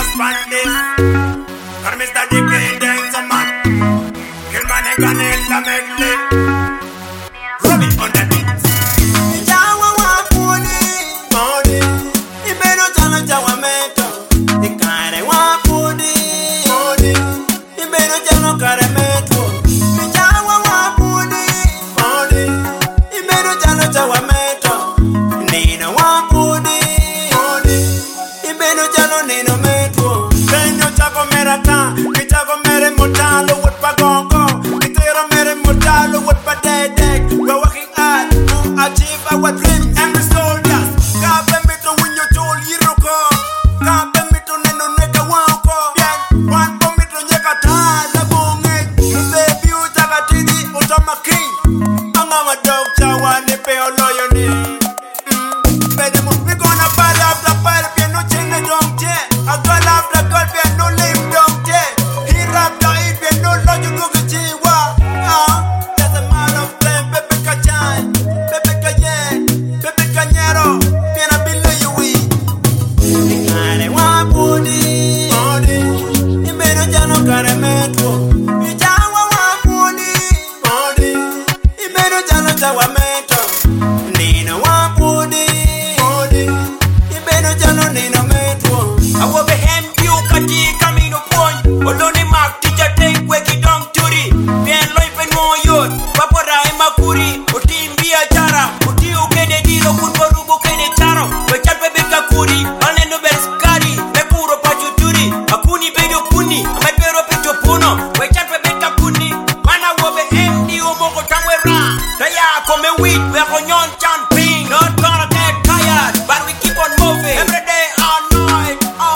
a span this. Cause Mr. Dicky dance a man. Kill man and gun in the medley. Rub it on the beat. Jawa wa puni, puni. Ibeno jana jawa meto. Ikare wa puni, puni. Ibeno jana kare meto. Jawa wa puni, puni. Ibeno jana jawa meto. Nina wa puni, puni. Ibeno jana nino meto. Benyo chako merata, kichako mere motalo with pagongo. Kitero mere motalo with padedek. We're working hard to achieve our dreams. Every soldiers, kape mito winyo chol yiroko. Kape mito neno neka wako. Bien, wan po mito nyeka tala bunge. Musebi utaka tidi utama king. Anga madog chawa ni peo loyo ni. Bedemo, we gonna party after party. Bien no chinga dong che. A girl after girl, bien no live dong che. He rap da it, bien no loyo gugu chiwa. There's a man of flame, Pepe Kachan, Pepe Kayen, Pepe Cañero, bien a bille you win. Ikare wa puni, puni. Imeno jano kare metro. Ijawa wa puni, puni. Imeno jano jawa metro. Nino wa puni, puni. Imeno jano nino metro. Awo behem you kati kamino point. Oloni mak teacher take weki dong turi. Bien loipen moyon. Papora emakuri. Oti mbia chara. Oti ukene dilo kunborubo kene charo. Wechat bebe kakuri. Ane no berskari. Mekuro pachuturi. Akuni bedo kuni. Amepero pecho puno. Wechat bebe kakuni. Mana wo behem di omoko tangwera. Daya kome wheat. We are nyon champing. Not gonna get tired. But we keep on moving. Every day all night.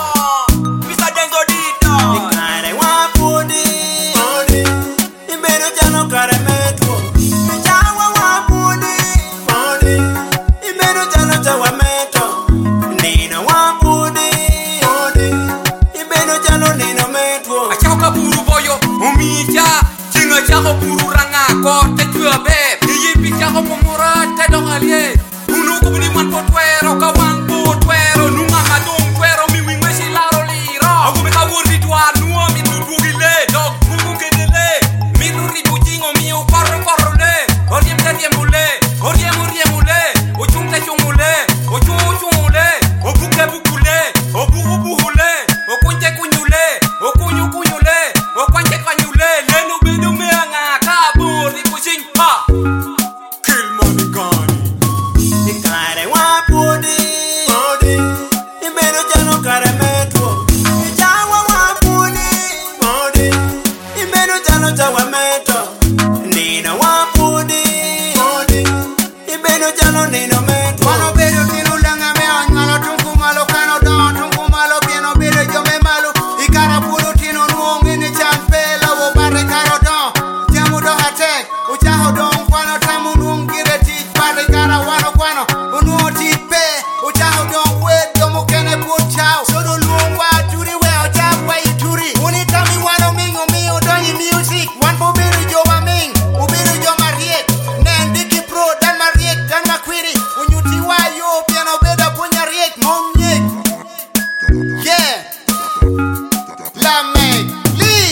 Mr. Denzo Dito. Ikare wa puni, puni. Imeno jano kare metro. Ijawa wa puni, puni. Imeno jano jawa metro. Nino wa puni, puni. Imeno jano nino metro. Achako kaburu boyo. Umija. Chinga chako buru ranga ko te tuabe. Yipi chako pomura te dong alie. Unu kubuni man potwero kawan potwero. Nunga madong twero mi wing wesi laro liro. Aku meka wurdi tua nuo mi tutugile. Dog kuku kedele. Mi ruri bujingo mi ukorro korro le. Oriem teriem mule. Oriem mule. Ochung te chung mule. Ochung le. Obuke bukule. Obuhu buhule. Okunje kunyule. Okunyu kunyule. Okwanje kanyule. Lenu bedu meanga kabur di pushing ha. Kill money gun. Ikare wa puni, puni. Imeno jano kare metro. Ijawa wa puni, puni. Imeno jano jawa metro. Nino wa puni, puni. Imeno jano nino metro. Mano bedo tinu langa me angalo tunku malo kano don tunku malo pieno bedo yo me malo ikara puro tinu nuongi ni champela wo bare karo don jamu do hatek uchaho don kwano tamu nuongi reti bare kara wano kwano unuo tipe uchaho don wet domo kene puchao sodo luongwa turi we ojabu wa ituri unitami wano mingo mio donyi music wan po bedo yo ma ming ubedo yo ma riek nen diki pro dan ma riek dan ma kwiri unyuti wa yo piano beda punya riek mong nyek yeah la meg lee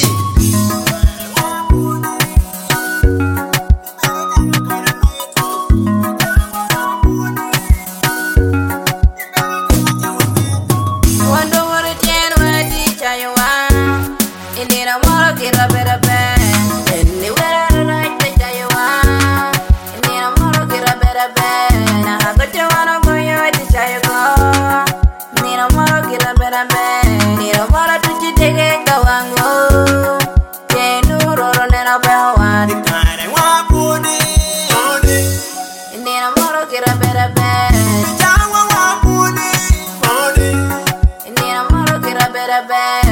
Wando wara chen wadi chaywa. Indira moro kira bera ben. Inni wera right pe chaywa. Indira moro kira bera ben. Hago chawana goyo di chaywa. Indira moro kira bera ben. Indira moro tuchi tege kawango. Yenu roro nena bewan. Ikare wa puni, puni. Indira moro kira bera ben. Ijawa wa puni, puni. Indira moro kira bera ben.